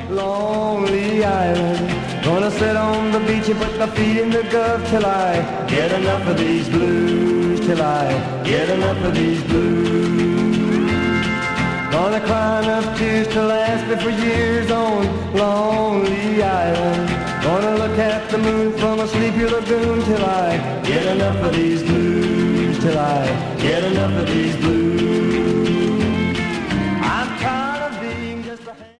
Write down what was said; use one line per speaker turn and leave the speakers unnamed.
Lonely Island. Gonna sit on the beach and put my feet in the Gulf till I get enough of these blues, till I get enough of these blues. Gonna cry enough tears to last me for years on Lonely Island. Gonna look at the moon from a sleepy lagoon till I get enough of these blues, till I get enough of these blues.